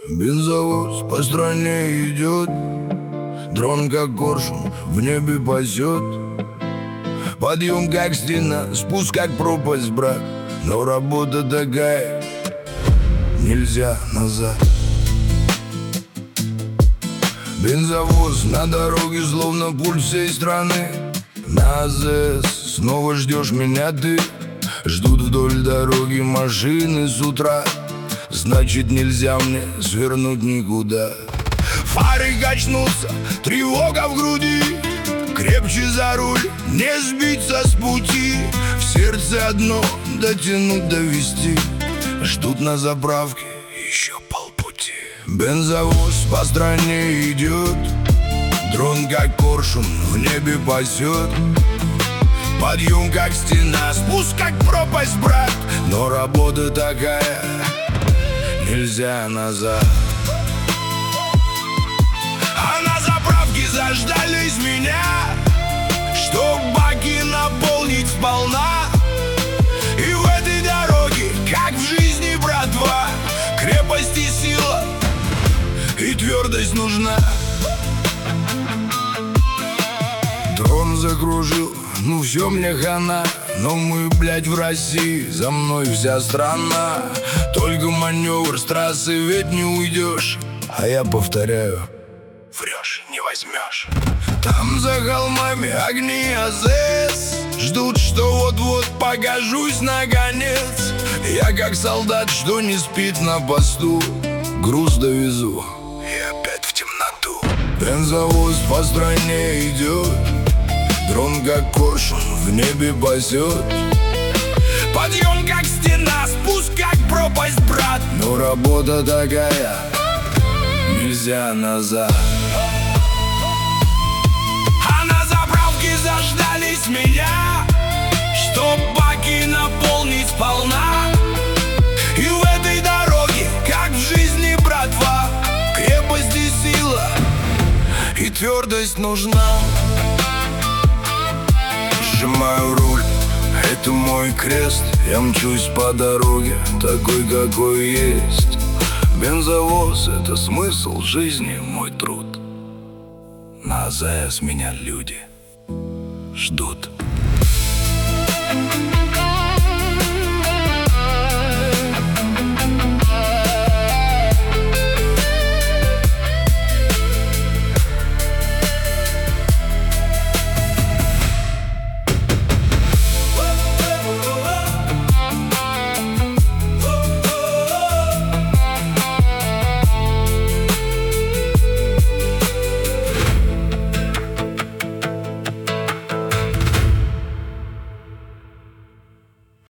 Бензовоз по стране идет, дрон как коршун в небе пасет. Подъем как стена, спуск как пропасть, брат. Но работа такая, нельзя назад. Бензовоз на дороге, словно пульс всей страны. На АЗС снова ждешь меня ты. Ждут вдоль дороги машины с утра. Значит, нельзя мне свернуть никуда. Фары качнулся, тревога в груди. Крепче за руль, не сбиться с пути. В сердце одно — дотянуть, довести. Ждут на заправке еще полпути. Бензовоз по стране идет, дрон как коршун в небе пасет. Подъем как стена, спуск как пропасть, брат. Но работа такая, нельзя назад. А на заправке заждались меня, чтоб баки наполнить сполна. И в этой дороге, как в жизни, братва, крепость и сила, и твердость нужна. Дрон закружил, ну все мне хана. Но мы, блядь, в России, за мной вся страна. Только маневр с трассы ведь не уйдешь. А я повторяю, врешь, не возьмешь. Там за холмами огни АЗС ждут, что вот-вот покажусь наконец. Я как солдат, что не спит на посту, груз довезу и опять в темноту. Бензовоз по стране идет, дрон как коршун в небе пасет. Подъем как стена, спуск как пропасть, брат. Но работа такая, нельзя назад. А на заправке заждались меня, чтоб баки наполнить сполна. И в этой дороге, как в жизни, братва, крепость и сила, и твердость нужна. Сжимаю руль, это мой крест. Я мчусь по дороге, такой, какой есть. Бензовоз — это смысл жизни, мой труд. На АЗС меня люди ждут.